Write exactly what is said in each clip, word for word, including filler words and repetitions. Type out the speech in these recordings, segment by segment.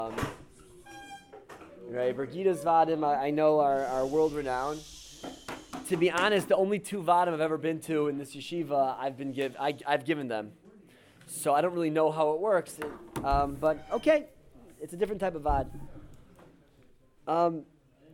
Um, right, Bergida's Vadim, I, I know are, are world renowned. To be honest, the only two Vadim I've ever been to in this yeshiva, I've been give I, I've given them. So I don't really know how it works, um, but okay, it's a different type of Vad. Um,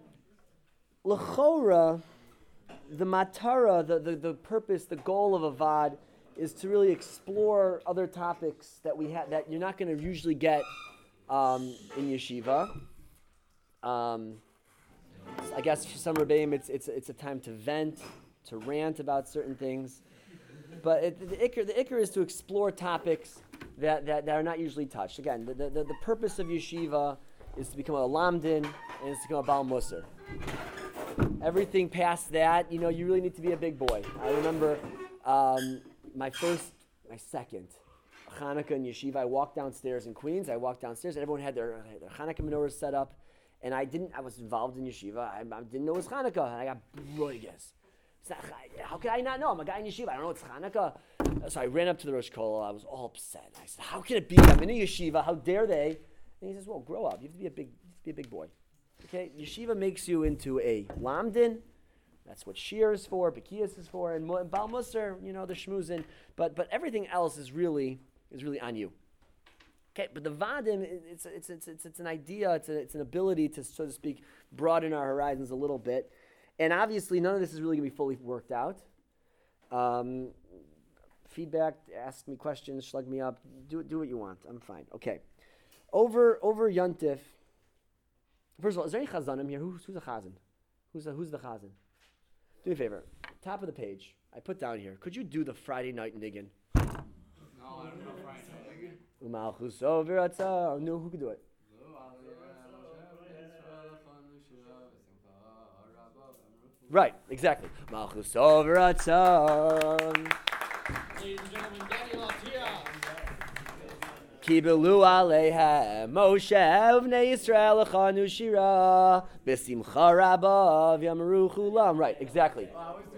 L'chora, the matara, the, the, the purpose, the goal of a Vad is to really explore other topics that we ha- that you're not going to usually get um, in yeshiva. Um, I guess for some rebbeim, it's it's it's a time to vent, to rant about certain things. But it, the ikr the ikr is to explore topics that, that, that are not usually touched. Again, the, the the purpose of yeshiva is to become a lamdin and is to become a bal musar. Everything past that, you know, you really need to be a big boy. I remember um, my first, my second Hanukkah in yeshiva. I walked downstairs in Queens. I walked downstairs, and everyone had their, their Hanukkah menorahs set up. And I didn't. I was involved in yeshiva. I, I didn't know it was Hanukkah, and I got broigas. How could I not know? I'm a guy in yeshiva. I don't know it's Hanukkah. So I ran up to the Rosh Kol. I was all upset. I said, "How can it be? I'm in a yeshiva. How dare they?" And he says, "Well, grow up. You have to be a big, you have to be a big boy. Okay, yeshiva makes you into a lamdin. That's what shir is for, bekiyas is for, and bal musar, you know, the shmuzin. But but everything else is really is really on you." Okay, but the vadim, it's it's it's it's it's an idea, it's a, it's an ability to, so to speak, broaden our horizons a little bit, and obviously none of this is really going to be fully worked out. Um, feedback, ask me questions, slug me up, do do what you want. I'm fine. Okay, over over Yontif. First of all, is there any chazanim here? Who's who's a chazan? Who's a, who's the chazan? Do me a favor. Top of the page, I put down here. Could you do the Friday night niggin? No, I don't know Friday night niggin. Umalchus over atzah. No, who could do it? Right, exactly. Malchus over atzah. Ladies and gentlemen, Daniel Atia. Kibelu alehem Moshe uvnei Yisrael echanu shira b'simcha rabba v'yamaru chulam. Right, exactly.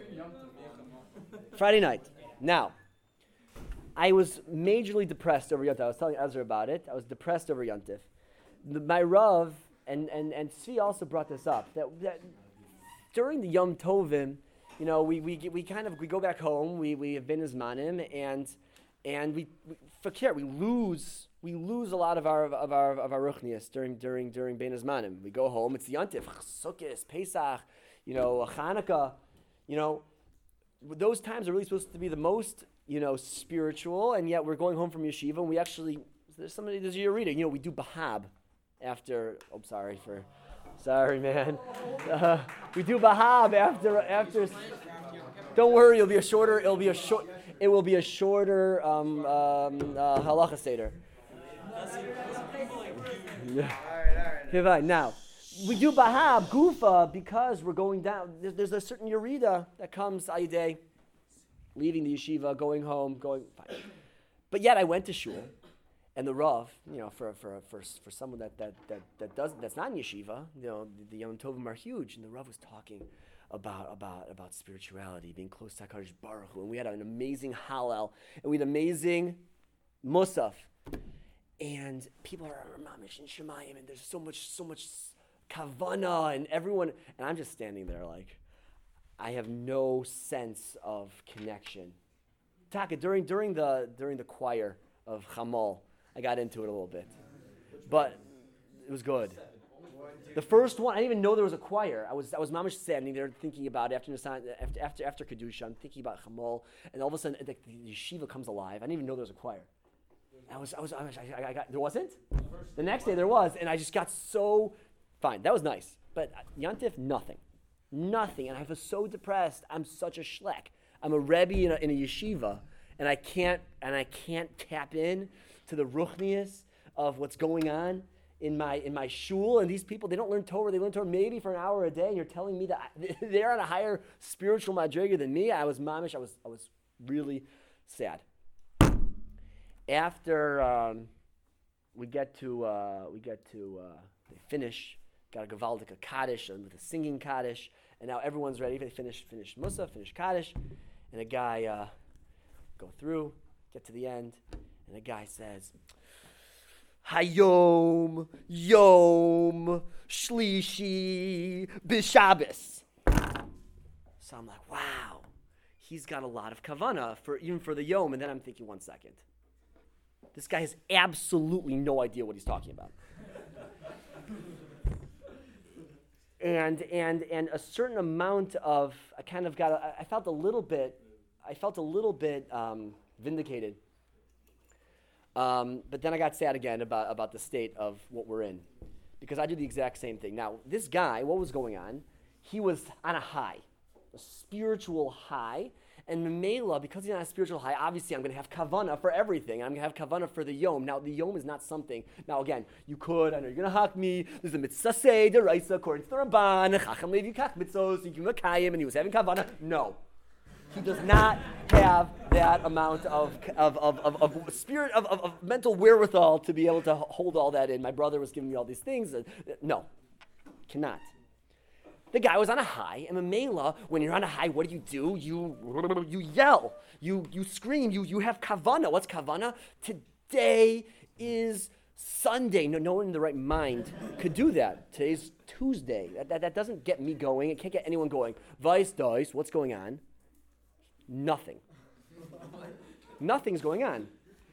Friday night. Now, I was majorly depressed over Yontif. I was telling Ezra about it. I was depressed over Yontif. The, my Rav, and, and, and Tzvi also brought this up, that, that during the Yom Tovim, you know, we we we kind of, we go back home, we, we have been Izmanim, and and we, we fakir, we lose, we lose a lot of our of our of our ruchnias during during during Ben Izmanim. We go home, it's the Yontif, Sukkot, Pesach, you know, Hanukkah, you know, those times are really supposed to be the most, you know, spiritual, and yet we're going home from yeshiva, and we actually, there's somebody, there's your reading, you know, we do Bahab after, oh, sorry for, sorry, man. Uh, we do Bahab after, after, don't worry, it'll be a shorter, it'll be a short, it will be a shorter um, um, uh, halacha seder. Okay, fine. Now, we do Bahab, Gufa, because we're going down, there's, there's a certain Yerida that comes Ayideh, leaving the yeshiva, going home, going, fine. But yet I went to shul, and the Rav, you know, for for for, for someone that, that, that, that doesn't, that's not in yeshiva, you know, the, the Yom Tovim are huge, and the Rav was talking about about about spirituality, being close to HaKadosh Baruch Hu, and we had an amazing Hallel, and we had amazing Musaf, and people are mamish and Shemayim, and there's so much, so much Kavana, and everyone, and I'm just standing there like, I have no sense of connection. Taka, during during the during the choir of Chamal, I got into it a little bit, but it was good. The first one, I didn't even know there was a choir. I was I was mamish standing there thinking about it after after after after Kedusha. I'm thinking about Chamal, and all of a sudden the, the yeshiva comes alive. I didn't even know there was a choir. I was I was I, was, I, I got there wasn't. The next day there was, and I just got so fine. That was nice, but Yontif, nothing. Nothing, and I was so depressed. I'm such a schleck. I'm a rebbe in a, in a yeshiva, and I can't and I can't tap in to the ruchnius of what's going on in my in my shul. And these people, they don't learn Torah. They learn Torah maybe for an hour a day. And you're telling me that I, they're on a higher spiritual madriga than me. I was mamish. I was I was really sad. After um, we get to uh, we get to uh, they finish. Got a Gavaldik, a Kaddish, and with a singing Kaddish, and now everyone's ready. They finish, finish Musa, finish Kaddish, and a guy uh, go through, get to the end, and a guy says, Hayom, Yom, Shlishi, B'Shabbos. So I'm like, wow, he's got a lot of kavanah for even for the Yom. And then I'm thinking, one second. This guy has absolutely no idea what he's talking about. and and and a certain amount of, I kind of got, a, I felt a little bit, I felt a little bit um, vindicated. Um, but then I got sad again about, about the state of what we're in. Because I did the exact same thing. Now, this guy, what was going on? He was on a high, a spiritual high. And Memela, because he's on a spiritual high, obviously I'm going to have kavanah for everything. I'm going to have kavanah for the yom. Now, the yom is not something. Now, again, you could, I know you're going to hack me. There's a mitzvah say, deraisa, according to the Ramban, chacham levi kach mitzvos, you can makayim, and he was having kavanah. No. He does not have that amount of of, of, of, of spirit, of, of, of mental wherewithal to be able to hold all that in. My brother was giving me all these things. Uh, no, cannot. The guy was on a high, and Memela, when you're on a high, what do you do? You you yell, you you scream, you you have kavanah. What's kavanah? Today is Sunday. No, no one in the right mind could do that. Today's Tuesday. That, that, that doesn't get me going. It can't get anyone going. Vice dice. What's going on? Nothing. Nothing's going on.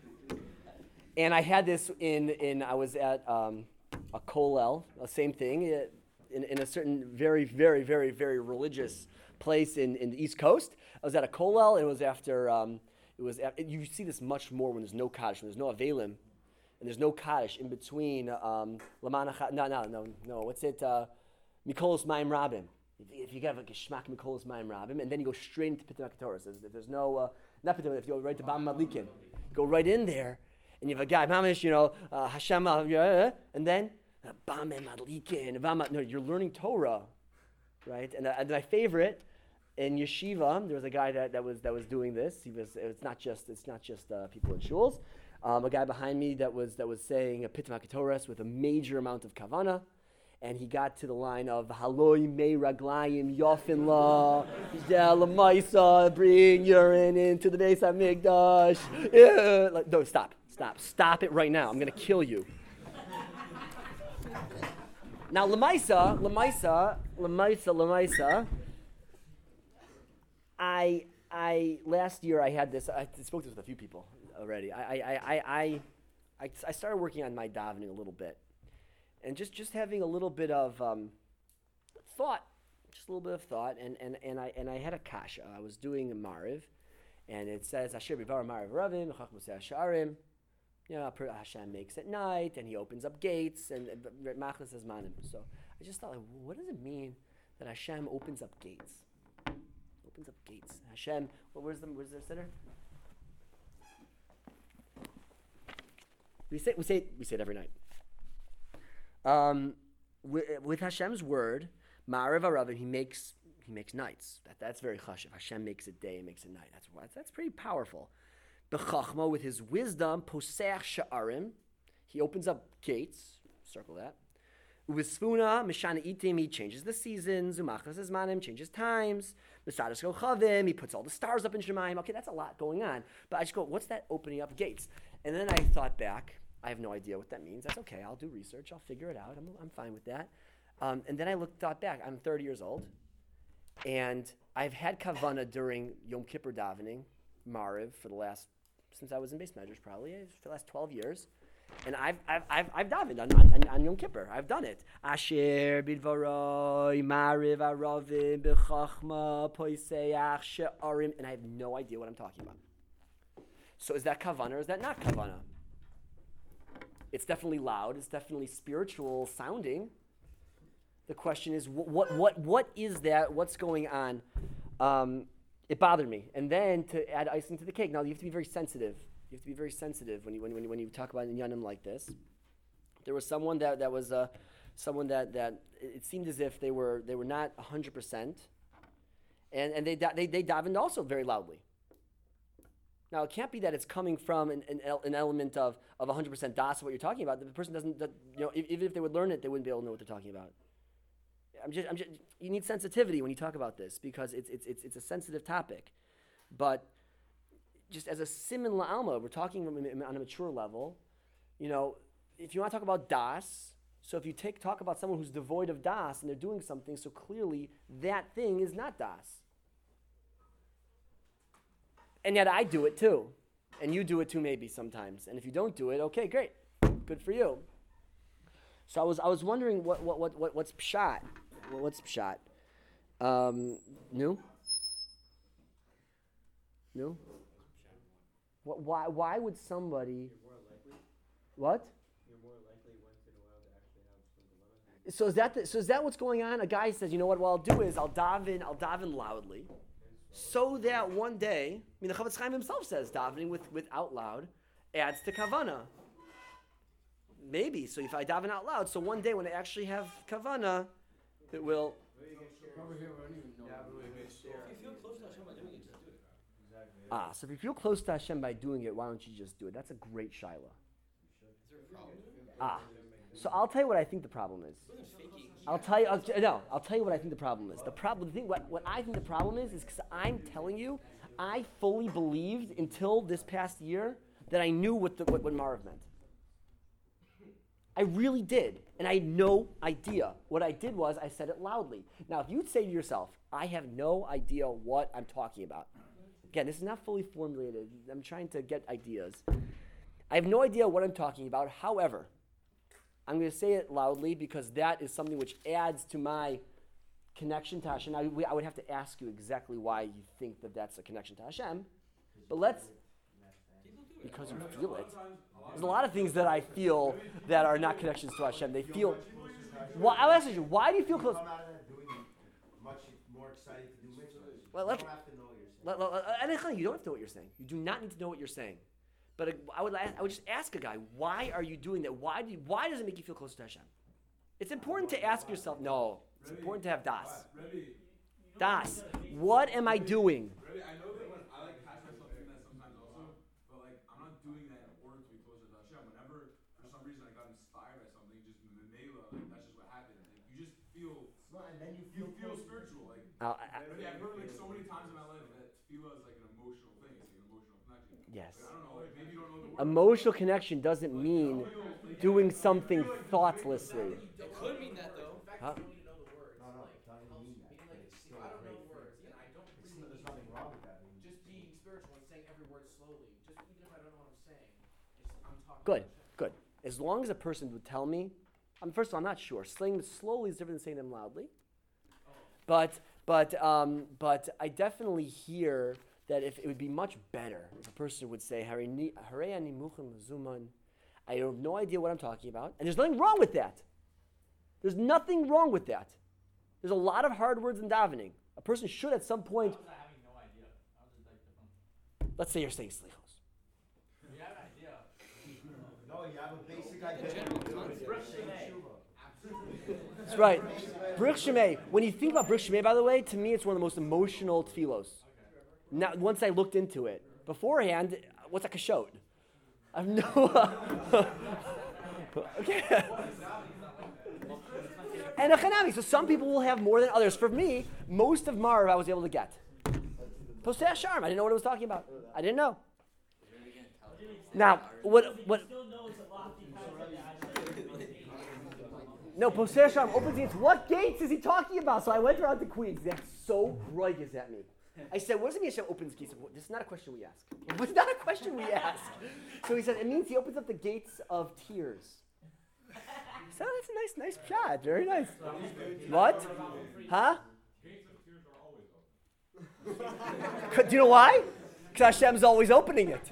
And I had this in in I was at um, a kollel, the same thing. It, In, in a certain very, very, very, very religious place in, in the East Coast. I was at a kollel, and it was after, um, it was, after, you see this much more when there's no kaddish, when there's no avelim, and there's no kaddish in between, um, Lamana, no, no, no, no, what's it, uh, Mikolos Mayim Rabim. If you have a Geshmak Mikolos Mayim Rabim, and then you go straight into Pitim HaKetoros. If there's no, uh, not Pitim, if you go right to Bam Madlikin, go right in there, and you have a guy, Mamish, you know, uh, Hashem, uh, and then, Bam Madlikin, no, you're learning Torah, right? And, uh, and my favorite in yeshiva, there was a guy that, that was that was doing this. He was. It's not just it's not just uh, people in shuls. Um, a guy behind me that was that was saying a Pitim HaKetoros with a major amount of kavanah, and he got to the line of Haloi mei raglayim yofin la lamaisa, bring urine into the Beis Hamikdash. Yeah. Like, no, stop, stop, stop it right now. I'm gonna kill you. Now, Lamaisa, Lamaisa, Lamaisa, Lamaisa, I, I, last year I had this, I spoke to this with a few people already. I, I, I, I, I, I started working on my davening a little bit. And just, just having a little bit of um, thought, just a little bit of thought, and, and, and, I, and I had a kasha. I was doing a mariv, and it says, Asher bivar mariv ravim, chachmosei hasharim. You know, Hashem makes at night, and he opens up gates, and Machnas says manim. So I just thought, like, what does it mean that Hashem opens up gates? Opens up gates. Hashem, well, where's the where's the sitter? We say we say we say it every night. Um, with, with Hashem's word, Ma'ariv Aravim, he makes he makes nights. That that's very chashuv. Hashem makes a day and makes a night. That's that's, that's pretty powerful. B'chachma, with his wisdom, posech sha'arim, he opens up gates, circle that. U'v'sfuna, mishana itim, he changes the seasons. U'machnas zmanim, changes times. B'sadas kochavim, he puts all the stars up in Shemayim. Okay, that's a lot going on. But I just go, what's that opening up gates? And then I thought back, I have no idea what that means. That's okay, I'll do research, I'll figure it out. I'm, I'm fine with that. Um, and then I looked, thought back, I'm thirty years old, and I've had kavanah during Yom Kippur davening, Mariv, for the last since I was in base measures, probably for the last twelve years, and I've I've I've, I've davened on, on, on Yom Kippur. I've done it. Asher bidvaroi mariv aravim bechachma poiseach she'arim, and I have no idea what I'm talking about. So is that kavanah or is that not kavanah? It's definitely loud. It's definitely spiritual sounding. The question is, what what what, what is that? What's going on? Um, It bothered me. And then to add icing to the cake. Now, you have to be very sensitive. You have to be very sensitive when you when, when, when you talk about inyanim like this. There was someone that, that was uh, someone that, that it seemed as if they were they were not one hundred percent. And and they they they davened also very loudly. Now, it can't be that it's coming from an an, an element of, of one hundred percent das of what you're talking about. The person doesn't, that, you know, if, even if they would learn it, they wouldn't be able to know what they're talking about. I'm just, I'm just, you need sensitivity when you talk about this because it's it's it's, it's a sensitive topic. But just as a siman la'alma, we're talking on a mature level. You know, if you want to talk about das, so if you take talk about someone who's devoid of das and they're doing something, so clearly that thing is not das. And yet I do it too. And you do it too maybe sometimes. And if you don't do it, okay, great. Good for you. So I was I was wondering what what what, what what's pshat? What's pshat? Um, no? No? What, why why would somebody what? So is that the, so is that what's going on? A guy says, you know what? What I'll do is I'll daven, I'll daven loudly, so that one day, I mean, the Chavetz Chaim himself says davening with, with out loud adds to kavana. Maybe. So if I daven out loud, so one day when I actually have kavana, it will. Ah, so if you feel close to Hashem by doing it, why don't you just do it? That's a great shaila. Ah. So I'll tell you what I think the problem is. I'll tell you. I'll, no, I'll tell you what I think the problem is. The problem, the thing, what, what I think the problem is, is because I'm telling you, I fully believed until this past year that I knew what the, what, what Marav meant. I really did, and I had no idea. What I did was I said it loudly. Now, if you'd say to yourself, "I have no idea what I'm talking about," again, this is not fully formulated. I'm trying to get ideas. I have no idea what I'm talking about. However, I'm going to say it loudly because that is something which adds to my connection to Hashem. I, we, I would have to ask you exactly why you think that that's a connection to Hashem. But let's, because you feel it. There's a lot of things that I feel that are not connections to Hashem. They feel. Why, I'll ask you, why do you feel close? Much more excited to do mitzvahs. Well, let's, you don't have to know what you're saying. Let, let, let, you don't have to know what you're saying. You do not need to know what you're saying. But I would, I would just ask a guy, why are you doing that? Why do you, why does it make you feel close to Hashem? It's important to ask yourself, no, it's important to have das. Das. What am I doing? I know that when I like catch myself doing that sometimes also, but like I'm not doing that in order to be closer to Hashem. Whenever for some reason I got inspired by something, just memela, like that's just what happened. Like you just feel, And then you you feel, feel spiritual. Like Uh, I, I've heard like so many times in my life that tefillah is like an emotional thing. It's like an emotional connection. yes. Like, I don't know. Like maybe you don't know the word. Emotional connection doesn't mean doing something thoughtlessly. It could mean that though. Huh? no, no, it doesn't mean that. But it's still I a don't know great the words, thing. and I don't It's, really there's nothing wrong with that. just being spiritual and saying every word slowly. Just even if I don't know what I'm saying, it's, I'm talking. Good, to Hashem. good. As long as a person would tell me, um, first of all, I'm not sure. Saying them slowly is different than saying them loudly. But but um, but I definitely hear that if it would be much better if a person would say, "Harei ani muchim zuman." I have no idea what I'm talking about, and there's nothing wrong with that. There's nothing wrong with that. There's a lot of hard words in davening. A person should at some point. How is that having no idea? How is it like different? Let's say you're saying slichos. You have an idea. No, you have a basic idea. That's right. Baruch Shemay. When you think about Baruch Shemay, by the way, to me it's one of the most emotional tefillos. Now, once I looked into it. Beforehand, what's a kashot? I have no... okay. And a chanami. So some people will have more than others. For me, most of Marv I was able to get. Posei Sharm, I didn't know what it was talking about. I didn't know. Now, what... what No, Posei Sharm opens the gates. What gates is he talking about? So I went around to Queens. That's so groiges at me. I said, what does it mean Hashem opens gates? This is not a question we ask. It's not a question we ask. So he said, it means he opens up the gates of tears. So that's a nice, nice shot. Very nice. What? Huh? Do you know why? Because Hashem's always opening it.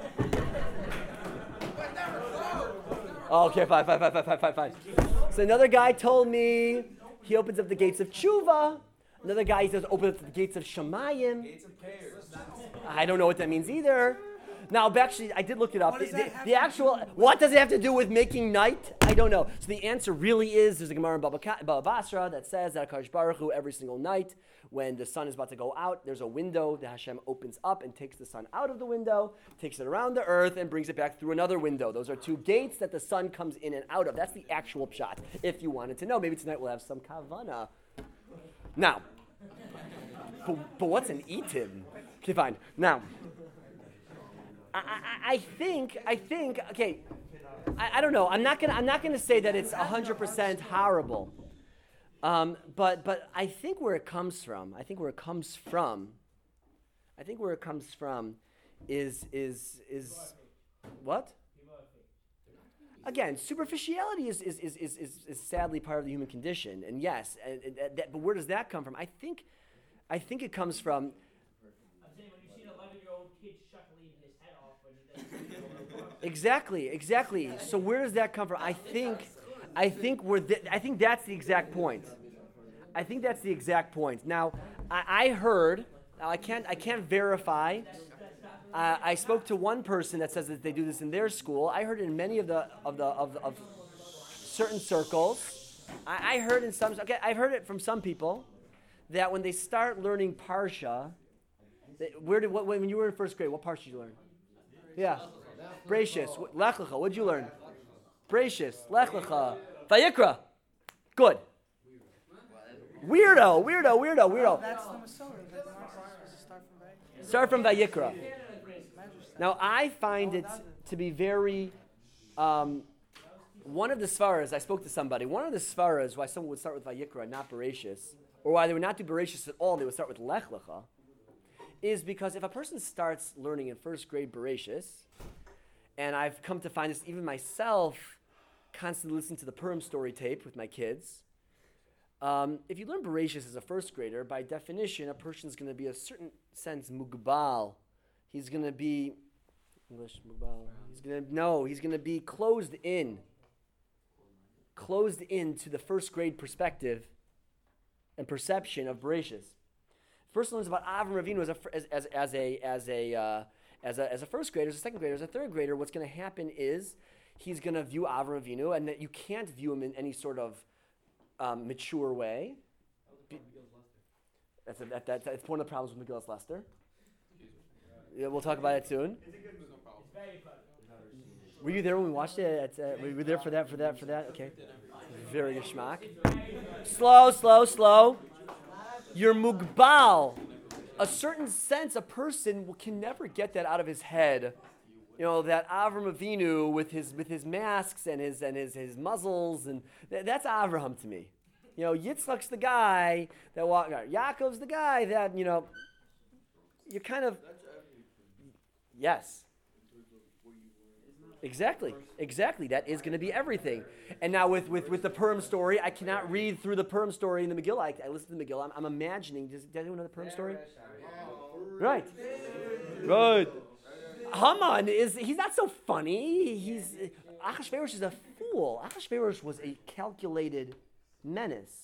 Okay, fine, fine, fine, fine, fine, fine, fine. So another guy told me he opens up the gates of tshuva. Another guy says open up the gates of Shemayim. Gates of cares. I don't know what that means either. Now, actually, I did look it up. The, the, the actual, what does it have to do with making night? I don't know. So the answer really is, there's a Gemara in Baba, Baba Basra that says that HaKadosh Baruch Hu, every single night, when the sun is about to go out, there's a window that Hashem opens up and takes the sun out of the window, takes it around the earth, and brings it back through another window. Those are two gates that the sun comes in and out of. That's the actual pshat. If you wanted to know, maybe tonight we'll have some kavana. Now, but, but what's an etim? Okay, fine. Now, I, I, I think, I think, okay, I, I don't know. I'm not gonna. I'm not gonna say that it's a hundred percent horrible. Um, but but I think where it comes from. I think where it comes from. I think where it comes from, is is is what? Again, superficiality is is, is, is, is is sadly part of the human condition, and yes, and, and, and that, but where does that come from? I think, I think it comes from. I'm saying when you see an eleven-year-old kid shuckling his head off when he Exactly, exactly. So where does that come from? I think, I think we're. Th- I think that's the exact point. I think that's the exact point. Now, I, I heard. Now I can't. I can't verify. Uh, I spoke to one person that says that they do this in their school. I heard it in many of the of the of, of certain circles. I, I heard in some. Okay, I've heard it from some people that when they start learning parsha, they, where did what when you were in first grade? What parsha did you learn? Yeah, Bereshis, Lech Lecha. What did you learn? Bereshis, Lech Lecha, Vayikra. Good. Weirdo, weirdo, weirdo, weirdo. That's the Masorah. That the Masorah is supposed to start from Vayikra. Start from Vayikra. Now, I find it to be very, um, one of the svaras, I spoke to somebody, one of the svaras why someone would start with Vayikra, not Bereshis, or why they would not do Bereshis at all, they would start with Lech Lecha, is because if a person starts learning in first grade Bereshis, and I've come to find this even myself, constantly listening to the Purim story tape with my kids, um, if you learn Bereshis as a first grader, by definition, a person's going to be a certain sense mugbal. He's going to be, English, mugbal. He's going to, no, he's going to be closed in. Closed in to the first grade perspective and perception of Bereshis. Person learns about Avram Avinu as a, as, as, as a, as a, uh, as a, as a first grader, as a second grader, as a third grader. What's going to happen is he's going to view Avram Avinu, and that you can't view him in any sort of um, mature way. Be, that's, a, that, that, that's one of the problems with Megillas Lester. Yeah, we'll talk about it soon. Were you there when we watched it? At, uh, were you there for that? For that? For that? Okay. Very good schmack. Slow, slow, slow. You're mugbal. A certain sense, a person can never get that out of his head. You know, that Avram Avinu with his with his masks and his and his his muzzles, and th- that's Avraham to me. You know, Yitzchak's the guy that walked. Yaakov's the guy that, you know, you're kind of. Yes. Exactly. Exactly. That is going to be everything. And now with, with, with the Purim story, I cannot read through the Purim story in the Megillah. I, I listen to the Megillah. I'm, I'm imagining. Does, does anyone know the Purim story? Right. Right. Haman is, he's not so funny. He's, Achashverosh is a fool. Achashverosh was a calculated menace.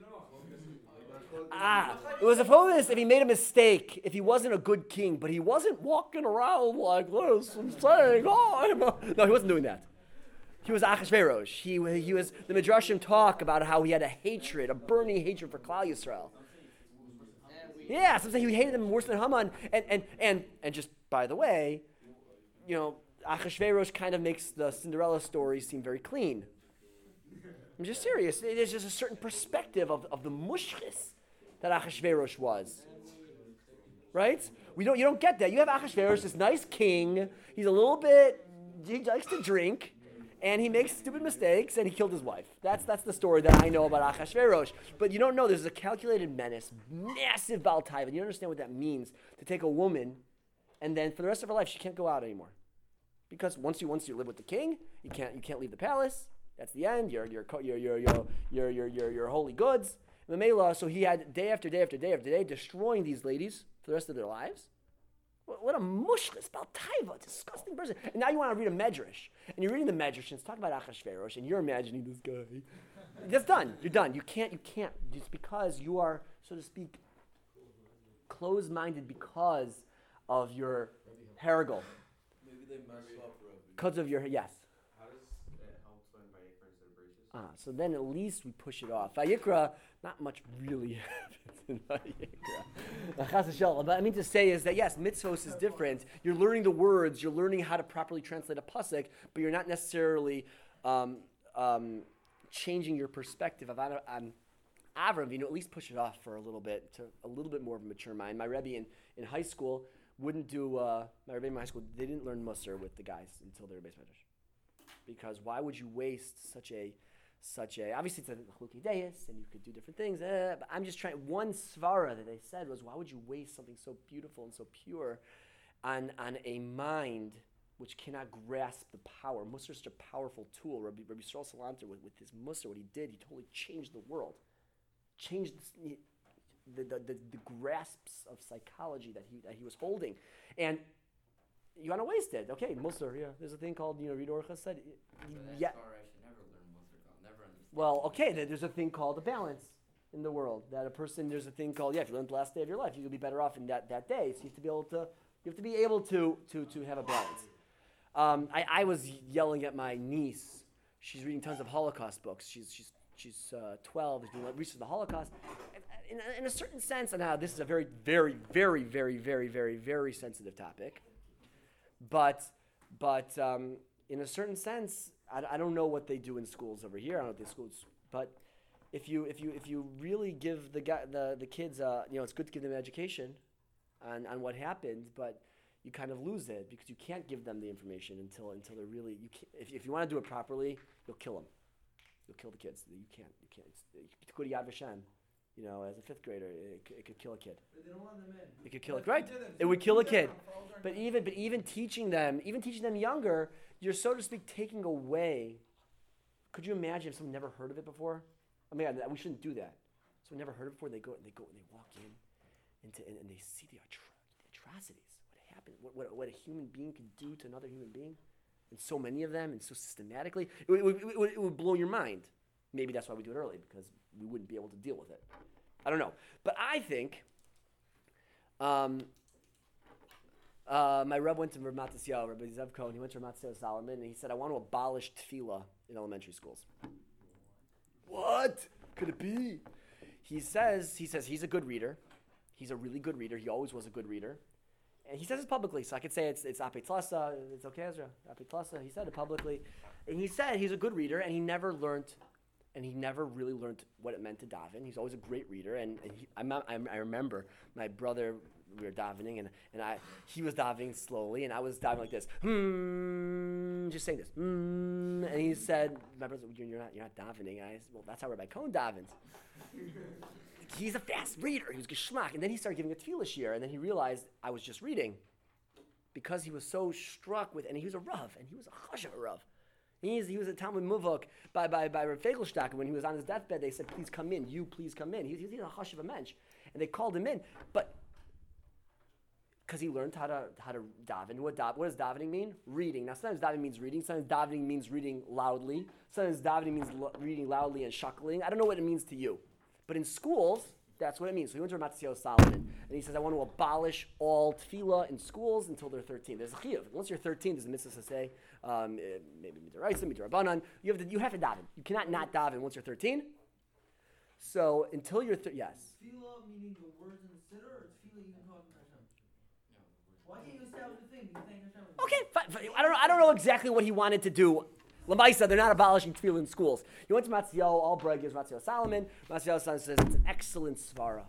Ah, it was a bonus if he made a mistake, if he wasn't a good king, but he wasn't walking around like this and saying, oh, I'm a... No, he wasn't doing that. He was Achashverosh. He, he was, the Midrashim talk about how he had a hatred, a burning hatred for Klal Yisrael. Yeah, some say he hated them worse than Haman. And, and, and, and just, by the way, you know, Achashverosh kind of makes the Cinderella story seem very clean. I'm just serious. There's just a certain perspective of, of the mushchis that Achashverosh was. Right? We don't. You don't get that. You have Achashverosh, this nice king. He's a little bit, he likes to drink, and he makes stupid mistakes, and he killed his wife. That's that's the story that I know about Achashverosh. But you don't know there's a calculated menace, massive Baal Taiva. You understand what that means, to take a woman, and then for the rest of her life, she can't go out anymore. Because once you once you live with the king, you can't you can't leave the palace. That's the end. You're you're you're you're you're you're you're, you're, you're holy goods. Mamela, so he had day after day after day after day destroying these ladies for the rest of their lives. What, what a mushlis, Baltaiva, disgusting person. And now you want to read a medrash, and you're reading the medrash, and it's talking about Achashverosh, and you're imagining this guy. That's done. You're done. You can't. You can't. It's because you are, so to speak, closed-minded because of your herigel. Maybe they mess up, Rabbi. Because of your yes. How does it help when Vayikra instead of Bereshis? Ah, so then at least we push it off. Vayikra, not much really happens in Vayikra. Chas v'shalom. But I mean to say is that yes, mitzvos is different. You're learning the words, you're learning how to properly translate a pasuk, but you're not necessarily um, um, changing your perspective of um, Avram. You know, at least push it off for a little bit to a little bit more of a mature mind. My Rebbe in, in high school wouldn't do. Uh, my Rebbe in my high school, they didn't learn Musar with the guys until they were base medrash. because why would you waste such a, such a, obviously it's a Chalukei Deis, and you could do different things, eh, but I'm just trying, one svara that they said was, why would you waste something so beautiful and so pure on, on a mind which cannot grasp the power? Musar is such a powerful tool. Rabbi, Rabbi Yisrael Salanter, with, with his Musar, what he did, he totally changed the world. Changed the, the, the, the, the grasps of psychology that he, that he was holding. And you want to waste it. Okay, Musar, yeah. There's a thing called, you know, Reed Orcha said, yeah. I should never learn Musar. I'll never understand. Well, okay, then there's a thing called a balance in the world. That a person, there's a thing called, yeah, if you learn the last day of your life, you'll be better off in that, that day. So you have to be able to, you have to be able to, to, to have a balance. Um, I, I was yelling at my niece. She's reading tons of Holocaust books. She's she's she's uh, twelve. She's doing research of the Holocaust. In, in, in a certain sense, and now this is a very, very, very, very, very, very, very sensitive topic. But but um, in a certain sense, I, I don't know what they do in schools over here. I don't know what the schools, but if you if you if you really give the guy, the the kids, uh, you know, it's good to give them an education on on what happened, but you kind of lose it because you can't give them the information until until they're really, you can't, if, if you want to do it properly, you'll kill them. You'll kill the kids. You can't, you can't. It's, you could go to Yad Vashem, you know, as a fifth grader, it, it could kill a kid. But they don't want them in. It could kill a Like, right. we did them. It would kill a We did kid. them for all our But kids. even but even teaching them, even teaching them younger, you're so to speak taking away. Could you imagine if someone never heard of it before? I mean, we shouldn't do that. Someone never heard of it before. They go, they go, and they walk in, into and, and they see the, atro- the atrocities. Happen, what, what, what a human being can do to another human being, and so many of them, and so systematically, it, it, it, it, would, it would blow your mind. Maybe that's why we do it early, because we wouldn't be able to deal with it. I don't know. But I think um, uh, my Rebbe went to Ramat Yisrael, Rabbi Zev Cohen, he went to Ramat Yisrael Solomon, and he said, I want to abolish tefillah in elementary schools. What? Could it be? He says, he says he's a good reader. He's a really good reader. He always was a good reader. And he says it publicly, so I could say it's it's Apei Tlasa, it's okay, Ezra, Apei Tlasa. He said it publicly. And he said he's a good reader, and he never learned, and he never really learned what it meant to daven. He's always a great reader, and, and he, I, I, I remember my brother, we were davening, and, and I he was davening slowly, and I was davening like this, hmm, just saying this, hmm, and he said, my brother, you're not, you're not davening. And I said, well, that's how Rabbi Cohen davens. He's a fast reader. He was geschmack. And then he started giving a tefillah shiur, and then he realized I was just reading because he was so struck with, and he was a Rav, and he was a Chashav Rav. He's, he was a Talmud Muvok by, by, by Rav Fegelstock. When he was on his deathbed, they said, please come in. You, please come in. He, he was a Chashav a mensch. And they called him in. But because he learned how to how to daven. What, da, what does davening mean? Reading. Now, sometimes davening means reading. Sometimes davening means reading loudly. Sometimes davening means lo- reading loudly and shuckling. I don't know what it means to you. But in schools, that's what it means. So he went to Ramat Yisrael Solomon, and he says, I want to abolish all tefillah in schools until they're thirteen. There's a chiyuv. Once you're thirteen, there's a mitzvah to say, um, eh, maybe mitzvah, mitzvah rabbanan. You have to, you have to daven. You cannot not daven once you're thirteen. So until you're, thir- yes. Tefillah meaning the words in the siddur, or tefillah even talking to Hashem? Why can't you establish the thing? You thank Hashem. Okay, fine, fine. I don't know. I don't know exactly what he wanted to do. Lamaisa, they're not abolishing tefillah in schools. He went to Matziel, all bread gives Matziel Solomon. Matziel Solomon says it's an excellent svara.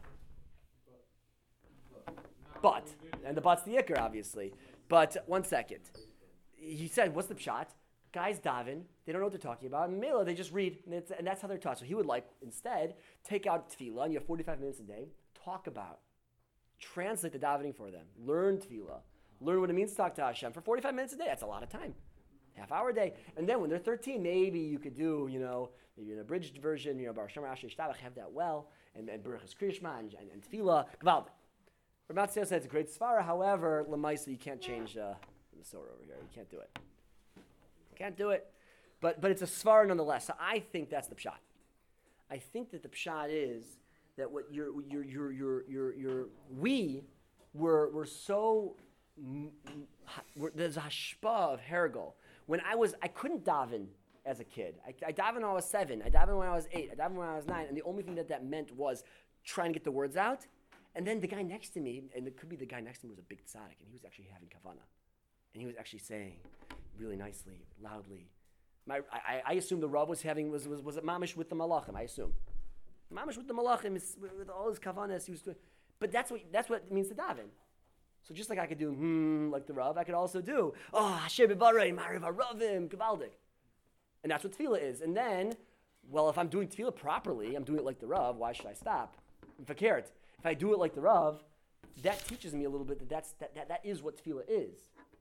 But, and the but's the ikr, obviously. But one second. He said, what's the pshat? Guys daven, they don't know what they're talking about. And Mela, they just read, and, it's, and that's how they're taught. So he would like, instead, take out tefillah, and you have forty-five minutes a day, talk about, translate the davening for them, learn tefillah, learn what it means to talk to Hashem for forty-five minutes a day. That's a lot of time. Half hour a day. And then when they're thirteen, maybe you could do, you know, maybe an abridged version, you know, Bar Shomer Asher Shtabach, have that well, and, and Berachas Kriyishma, and, and, and Tefillah, Gvaldik. Ramat Yisrael said it's a great svara, however, Lamaisa, you can't change uh, the Torah over here. You can't do it. Can't do it. But but it's a svara nonetheless. So I think that's the pshat. I think that the pshat is that what you're, you're, you're, you're, you're, you're we were, were so, m- m- ha- we're, there's a hashpah of Hergel. When I was, I couldn't daven as a kid. I, I davened when I was seven. I davened when I was eight. I davened when I was nine. And the only thing that that meant was trying to get the words out. And then the guy next to me, and it could be the guy next to me was a big tzaddik, and he was actually having kavanah. And he was actually saying really nicely, loudly. My, I, I assume the Rav was having, was, was, was it mamish with the malachim, I assume. Mamish with the malachim, is, with, with all his kavanahs, he was doing. But that's what, that's what it means to daven. So just like I could do, hmm, like the Rav, I could also do, oh, Hashem B'Barei, Mariv HaRavim, Gavaldik. And that's what tefillah is. And then, well, if I'm doing tefillah properly, I'm doing it like the Rav, why should I stop? Fakert. If I do it like the Rav, that teaches me a little bit that that's, that, that, that is what tefillah is.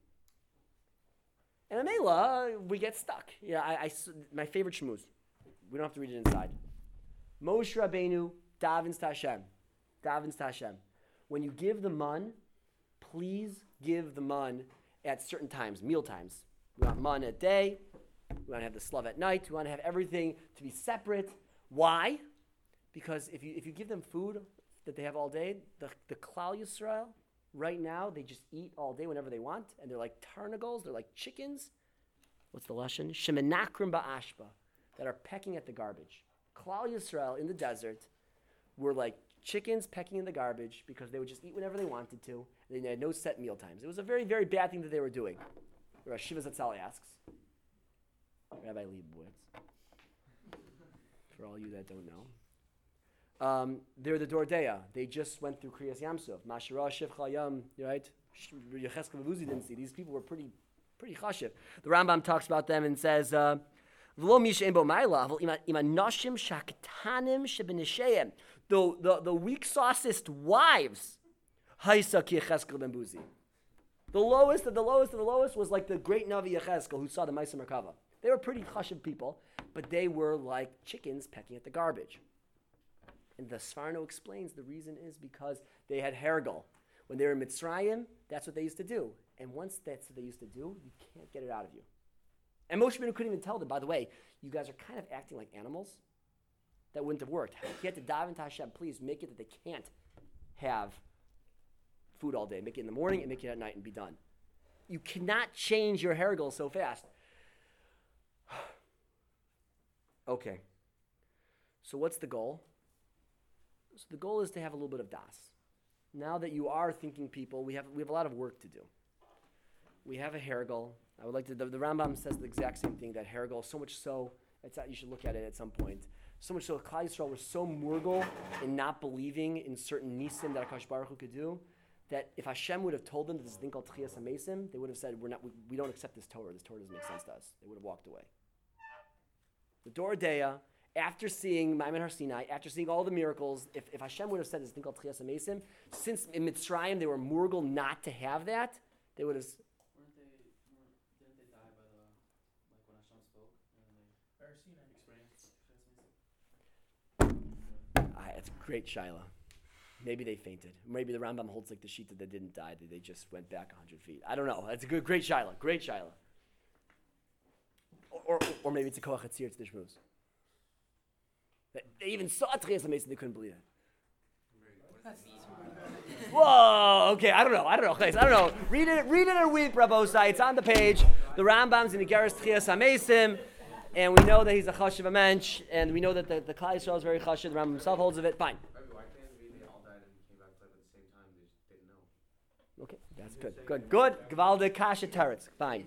And in Mela, we get stuck. Yeah, I, I, my favorite shmuz. We don't have to read it inside. Moshe Rabbeinu davens to Hashem. Davens to Hashem. When you give the mun, please give the mun at certain times, meal times. We want mun at day. We want to have the slav at night. We want to have everything to be separate. Why? Because if you if you give them food that they have all day, the, the Klal Yisrael, right now, they just eat all day whenever they want, and they're like tarnagles, they're like chickens. What's the lashon? Shemenakrim ba'ashba, that are pecking at the garbage. Klal Yisrael in the desert were like chickens pecking in the garbage because they would just eat whenever they wanted to. And they had no set meal times. It was a very, very bad thing that they were doing. Rav Shiva Zatzal asks, Rabbi Leibowitz, for all you that don't know, um, they're the Dordeya. They just went through Kriyas Yamsuf. Mashara Shiv Chayam, right? Yecheskel Vavuzi didn't see. These people were pretty, pretty chashiv. The Rambam talks about them and says, uh, The, the, the weak saucest wives, the lowest of the lowest of the lowest was like the great Navi Yecheskel who saw the Maisa Merkava. They were pretty chashiv people, but they were like chickens pecking at the garbage. And the Sfarno explains the reason is because they had hergel. When they were in Mitzrayim, that's what they used to do. And once that's what they used to do, you can't get it out of you. And Moshe Rabbeinu couldn't even tell them, by the way, you guys are kind of acting like animals. That wouldn't have worked. You had to dive into Hashem, please make it that they can't have food all day. Make it in the morning and make it at night and be done. You cannot change your hergel so fast. Okay. So what's the goal? So the goal is to have a little bit of das. Now that you are thinking people, we have we have a lot of work to do. We have a hergel. I would like to, the, the Rambam says the exact same thing, that hergel, so much so, it's not, you should look at it at some point. So much so, Klal Yisrael was so murgal in not believing in certain nisim that HaKadosh Baruch Hu could do, that if Hashem would have told them that this thing called Tchias HaMesim, they would have said, "We're not, we, we don't accept this Torah. This Torah doesn't make sense to us." They would have walked away. The Dor Deya, after seeing Maimon Har Sinai, after seeing all the miracles, if, if Hashem would have said this thing called Tchias HaMesim, since in Mitzrayim they were murgal not to have that, they would have. Weren't they, weren't, didn't they die by the, like when Hashem spoke? And they experienced? Ah, it's a great shaila. Maybe they fainted. Maybe the Rambam holds like the sheet that they didn't die, that they just went back one hundred feet. I don't know. That's a good, great shaila. Great shaila. Or, or, or maybe it's a koach hatzir to the shmuz. They even saw Tchias HaMesim, they couldn't believe it. Whoa, okay, I don't know, I don't know, I don't know. Read it, read it and weep, Rabosai. It's on the page. The Rambam's in the Geras Tchias HaMesim, and we know that he's a chashiv a mensch, and we know that the, the Klal Yisrael is very chashiv. The Rambam himself holds of it. Fine. Why can't it be they all died and came back to life at the same time? They just didn't know. Okay, that's good. Good, good. Gvalde kasha teretz. Fine.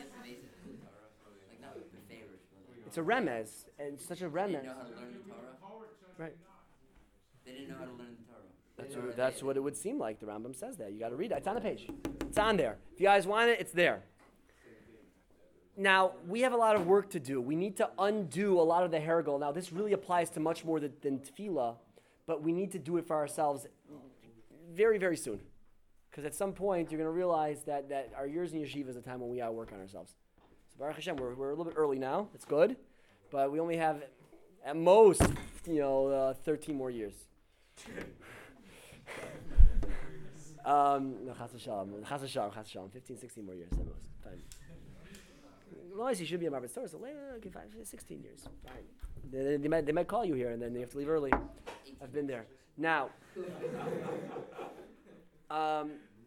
It's a remez, and it's such a They remez. didn't know how to learn the Torah. Right. They didn't know how to learn the Torah. That's what, that's what it would seem like. The Rambam says that. You got to read it. It's on the page. It's on there. If you guys want it, it's there. Now, we have a lot of work to do. We need to undo a lot of the hergel. Now, this really applies to much more than, than tefillah, but we need to do it for ourselves very, very soon. Because at some point, you're going to realize that, that our years in yeshiva is a time when we got to work on ourselves. So Baruch Hashem, we're, we're a little bit early now. It's good. But we only have, at most, you know, uh, thirteen more years. um, no, chas v'shalom, chas v'shalom, chas v'shalom, fifteen, sixteen more years at most. Fine. Otherwise, you should be a Marvin Store, so later, okay, five, sixteen years. Fine. They, they, might, they might call you here, and then you have to leave early. I've been there. Now, um,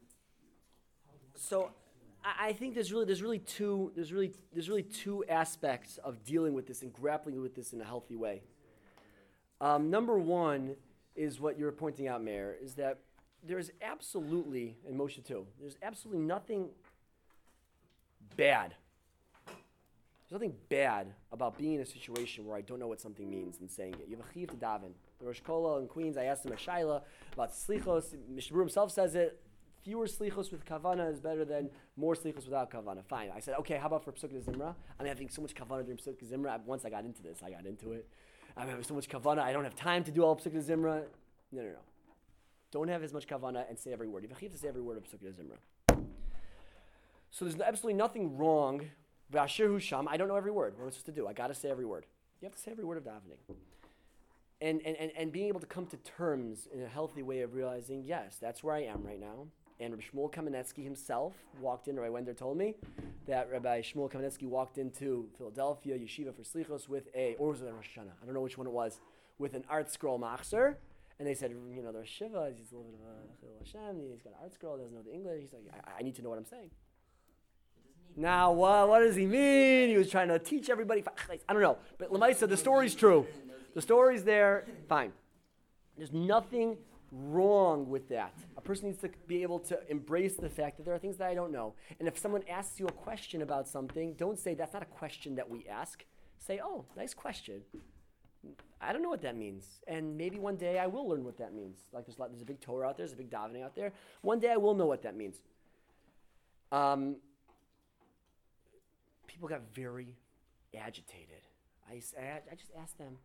so I, I think there's really, there's really two, there's really, there's really two aspects of dealing with this and grappling with this in a healthy way. Um, number one is what you're pointing out, Mayor, is that there's absolutely, and Moshe too, there's absolutely nothing bad. There's nothing bad about being in a situation where I don't know what something means and saying it. You have a chiv to daven. The Rosh Kola in Queens, I asked him a shaila about slichos. Mishnah Berurah himself says it. fewer slichos with kavana is better than more slichos without kavana. Fine. I said, okay, how about for Pesukah Zimra? I'm having so much kavana during Pesukah Zimra. Once I got into this, I got into it. I'm having so much kavana, I don't have time to do all Pesukah Zimra. No, no, no. Don't have as much kavana and say every word. You have to say every word of Pesukah Zimra. So there's absolutely nothing wrong. V'asher hu sham. I don't know every word. What am I supposed to do? I got to say every word. You have to say every word of davening. And, and, and, and being able to come to terms in a healthy way of realizing, yes, that's where I am right now. And Rabbi Shmuel Kamenetsky himself walked in, Rabbi Wender told me, that Rabbi Shmuel Kamenetsky walked into Philadelphia Yeshiva for Slichos with a, or was it Rosh Hashanah? I don't know which one it was, with an art scroll machzer. And they said, you know, the Rosh Shiva, he's a little bit of a Chil Hashem, he's got an art scroll, doesn't know the English. He's like, I, I need to know what I'm saying. Now, what, what does he mean? He was trying to teach everybody. I don't know. But Lamaisa, the story's true. The story's there. Fine. There's nothing wrong with that. A person needs to be able to embrace the fact that there are things that I don't know. And if someone asks you a question about something, don't say, that's not a question that we ask. Say, oh, nice question. I don't know what that means. And maybe one day I will learn what that means. Like there's a, lot, there's a big Torah out there. There's a big davening out there. One day I will know what that means. Um... People got very agitated. I, I, I just asked them,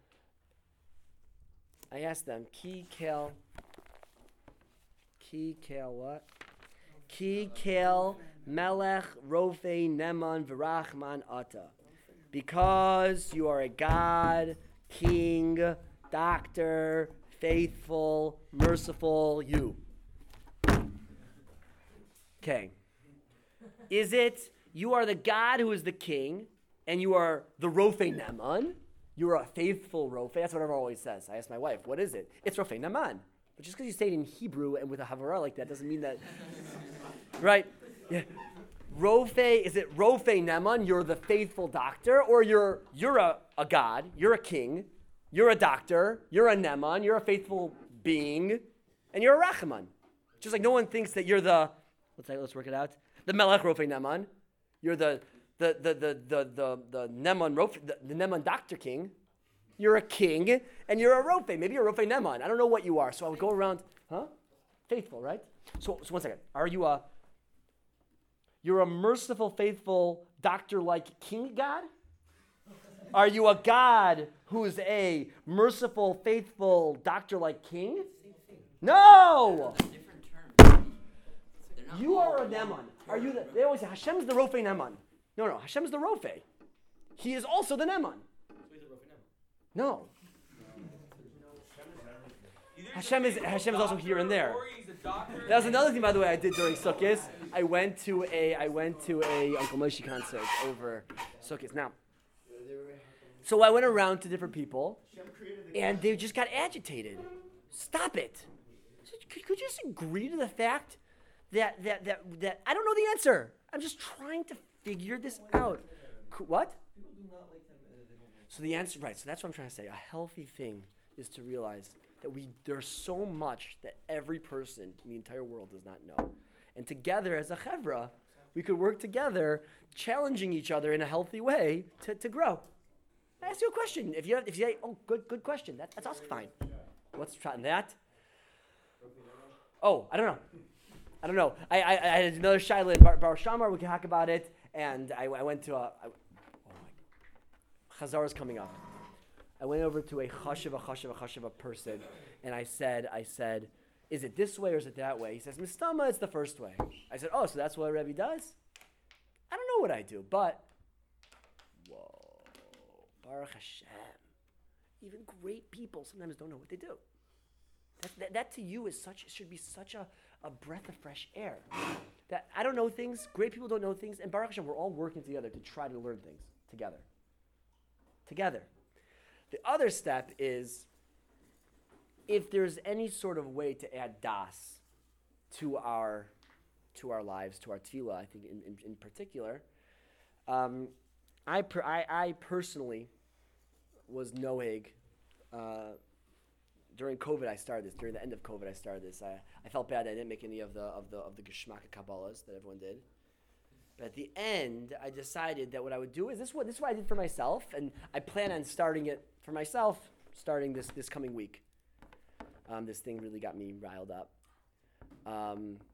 I asked them, Ki kel, Ki kel what? Ki kel melech rofei neman v'rachman ata. Because you are a God, king, doctor, faithful, merciful, you. Okay. Is it... You are the God who is the king, and you are the Rofei Neman. You are a faithful Rofei. That's what everyone always says. I asked my wife, what is it? It's Rofei Neman. But just because you say it in Hebrew and with a Havara like that doesn't mean that... Right? Yeah. Rofei, is it Rofei Neman? You're the faithful doctor, or you're you're a, a God, you're a king, you're a doctor, you're a Neman, you're a faithful being, and you're a Rachman. Just like no one thinks that you're the... Let's, let's work it out. The Melech Rofei Neman. You're the the the the the the, the Neman Rofe, the, the Neman Doctor King. You're a king and you're a Rofe. Maybe you're a Rofe Neman. I don't know what you are. So I would go around, huh? Faithful, right? So so one second. Are you a you're a merciful, faithful, doctor-like king God? Are you a God who's a merciful, faithful, doctor-like king? No! You are a Neman. Are you the, they always say Hashem's the Rofei Neman. No, no, Hashem's the Rofei. He is also the Neman. No. Hashem is Hashem is also here and there. That was another thing, by the way, I did during Sukkot. I went to a I went to a Uncle Moshe concert over Sukkot. Now, so I went around to different people, and they just got agitated. Stop it. Could, could you just agree to the fact that that that that I don't know the answer? I'm just trying to figure this out. What? So the answer, right? So that's what I'm trying to say. A healthy thing is to realize that we there's so much that every person in the entire world does not know, and together as a chevra, we could work together, challenging each other in a healthy way to, to grow. I ask you a question. If you have, if you say, oh, good good question, that, that's also fine. What's trying that? Oh, I don't know. I don't know. I I, I had another shaila in Bar, Bar Shamar. We can talk about it. And I, I went to a. I, oh my, Chazar is coming up. I went over to a chashiva, chashiva, chashiva person, and I said, I said, is it this way or is it that way? He says, Mistama, it's the first way. I said, oh, so that's what Rebbe does? I don't know what I do, but whoa, Baruch Hashem. Even great people sometimes don't know what they do. That, that, that to you is such should be such a, a breath of fresh air. That I don't know things, great people don't know things, and Baruch Hashem, we're all working together to try to learn things together. Together. The other step is, if there's any sort of way to add das to our to our lives, to our tefillah, I think in, in, in particular, um, I, per, I I personally was noeg. Uh, during COVID, I started this. During the end of COVID, I started this. I, I felt bad I didn't make any of the of the of the Geshmaka Kabbalahs that everyone did. But at the end, I decided that what I would do is this. What this is what I did for myself, and I plan on starting it for myself, starting this this coming week. Um, this thing really got me riled up. Um,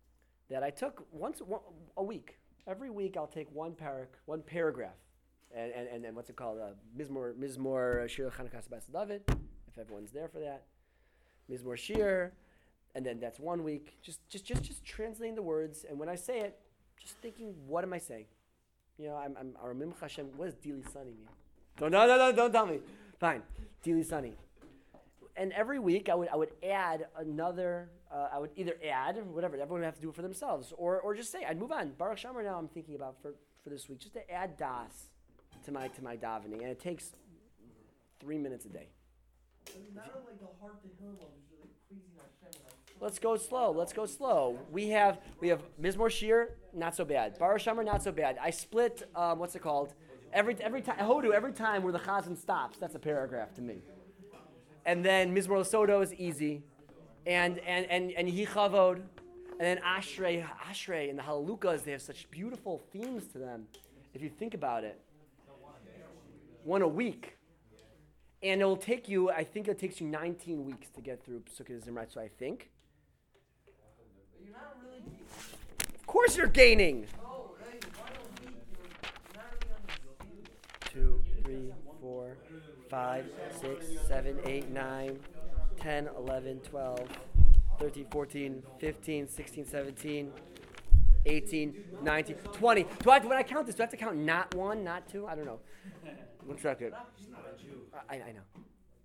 that I took once one, a week. Every week I'll take one parak, one paragraph, and and, and, and what's it called? Uh, Mizmor Mizmor Shir Chanukah Bas David, if everyone's there for that. Mizmor Shir, and then that's one week. Just just just just translating the words, and when I say it, just thinking, what am I saying? You know, I'm I'm Aramim Hashem. What does Dili Sani mean? Don't no no no don't tell me. Fine, Dili Sani. And every week I would I would add another. Uh, I would either add whatever. Everyone would have to do it for themselves, or or just say I'd move on. Baruch Shemer now I'm thinking about for, for this week, just to add das to my to my davening, and it takes three minutes a day. Not like the heart to Hillel, it's really pleasing Hashem. Let's go slow. Let's go slow. We have we have Mizmor Shir, not so bad. Baruch Shemer, not so bad. I split. Um, what's it called? Every every time Hodu, every time where the chazan stops, that's a paragraph to me. And then Mizmor Sodo is easy, and and and and Yehi Chavod, and then Ashrei Ashrei and the Halalukas. They have such beautiful themes to them. If you think about it, one a week, and it will take you. I think it takes you nineteen weeks to get through Sukkot Zimrat. So I think. You're not really. Of course, you're gaining. Oh, like, one a week, you're not really understanding. Two, three, four, five, six, seven, eight, nine, ten, eleven, twelve, thirteen, fourteen, fifteen, sixteen, seventeen, eighteen, nineteen, twenty. Do I have to, when I count this, do I have to count not one, not two? I don't know. One second. I, I know.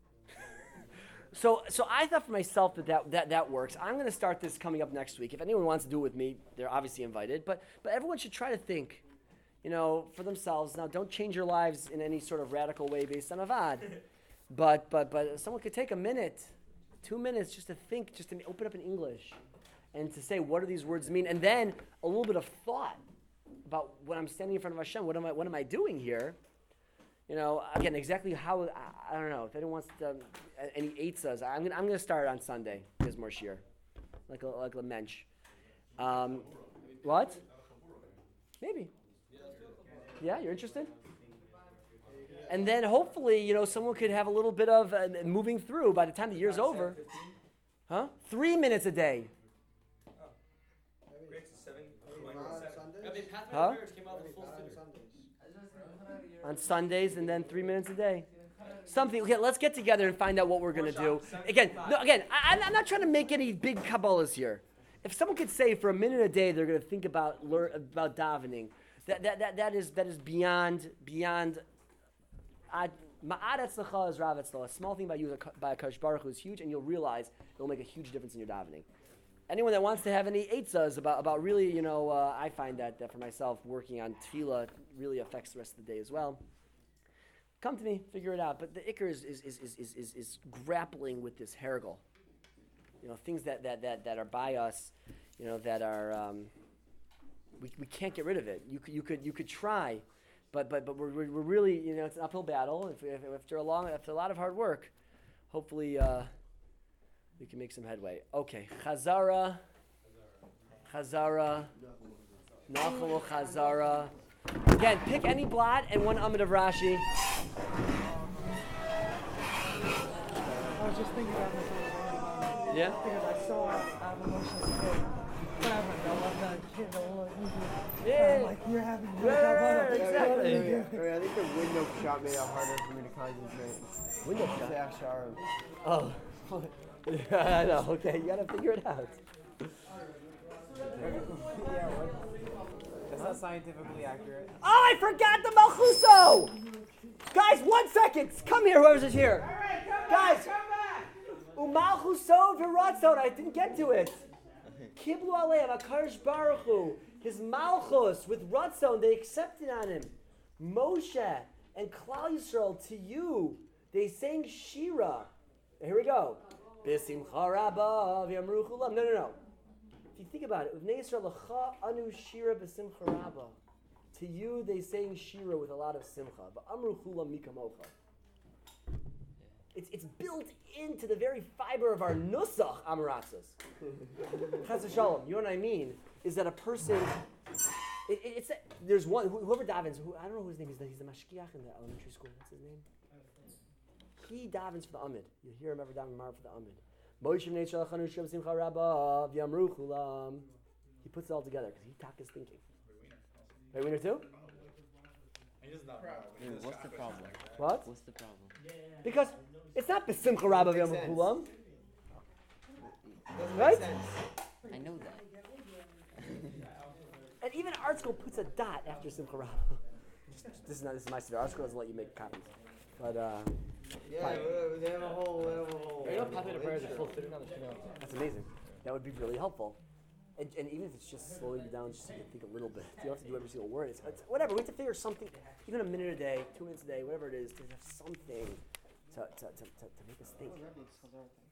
So, so I thought for myself that that, that that works. I'm going to start this coming up next week. If anyone wants to do it with me, they're obviously invited. But but everyone should try to think, you know, for themselves. Now, don't change your lives in any sort of radical way based on avad. But but but someone could take a minute, two minutes, just to think, just to open up in English, and to say what do these words mean, and then a little bit of thought about when I'm standing in front of Hashem. What am I what am I doing here? You know, again, exactly how, I, I don't know, if anyone wants to, uh, any eitzas, I'm going I'm gonna start on Sunday, Mizmor Shir, like a, like a mensch. Um, what? Maybe. Yeah, you're interested? And then hopefully, you know, someone could have a little bit of uh, moving through by the time the year's over. Huh? Three minutes a day. Huh? On Sundays, and then three minutes a day. Something. Okay, let's get together and find out what we're going to do. Again, no, again, I, I'm not trying to make any big Kabbalahs here. If someone could say for a minute a day they're going to think about learn, about davening, that that that that is that is beyond beyond. Ma'ad etzlecha is rav etzlecha. A small thing by you by Hakadosh Baruch Hu is huge, and you'll realize it will make a huge difference in your davening. Anyone that wants to have any eitzahs about, about really, you know, uh, I find that, that for myself, working on tefillah really affects the rest of the day as well. Come to me, figure it out. But the ikar is is, is, is, is, is is grappling with this hergel. You know, things that, that, that, that are by us, you know, that are, um, we we can't get rid of it. You could you could you could try, but but but we're we're really, you know, it's an uphill battle. If, if after a long after a lot of hard work, hopefully. Uh, We can make some headway. Okay, Chazara, Chazara, Nachal Chazara. Again, pick any blot and one Amud of Rashi. I was just thinking about this on the way. Yeah? Because I saw Av Emotions Sport. Whatever, I love that kid, the little movie. Yeah. I'm like, you're having Yeah, yeah, exactly. I think the window shot made it harder for me to concentrate. Window shot? Yeah, shower. Oh. Yeah, I know. Okay, you gotta figure it out. Yeah, what? That's not scientifically accurate. Oh, I forgot the Malchuso! Guys, one second. Come here, whoever's is here. Alright, come Guys. back, come back! Umalchuso v'ratzon. I didn't get to it. Kiblu aleim Hakadosh Baruch Hu. His Malchus with Ratzon, they accepted on him. Moshe and Klal Yisrael, to you, they sang Shira. Here we go. B'simcha rabba v'yamru chulam. No, no, no. If you think about it, Uvnei Yisrael lecha anu shira b'simcha rabba. To you, they sang shira with a lot of simcha. But amru chulam mikamocha. It's it's built into the very fiber of our nusach amaratzas. Chas v'shalom. You know what I mean? Is that a person? It, it, it's a, there's one whoever davens. Who, I don't know who his name is. He's the mashkiach in the elementary school. What's his name? He davens for the Amid. You hear him ever daven Mar for the Amid. Moshe v'nei Shalach anu shira b'simcha rabba v'yamru chulam. He puts it all together because he talk his thinking. Right, winner too? Dude, what's the problem? What? What's the problem? Because it's not B'Simcha Rabba V'Yom Makes sense. Kulam. Doesn't Right? make sense. I know that. And even Art School puts a dot after Simcha Rabba. This is not this is my study. Art School doesn't let you make copies. But uh, Yeah, Fine. we- they have a whole, they have a whole. You know, popular prayers are intro. full fitting on the channel. that's amazing. That would be really helpful. And, and even if it's just slowing you down, just so you can think a little bit. You don't have to do every single word. It's, it's whatever. We have to figure something, even a minute a day, two minutes a day, whatever it is, to have something to, to, to, to, to make us think.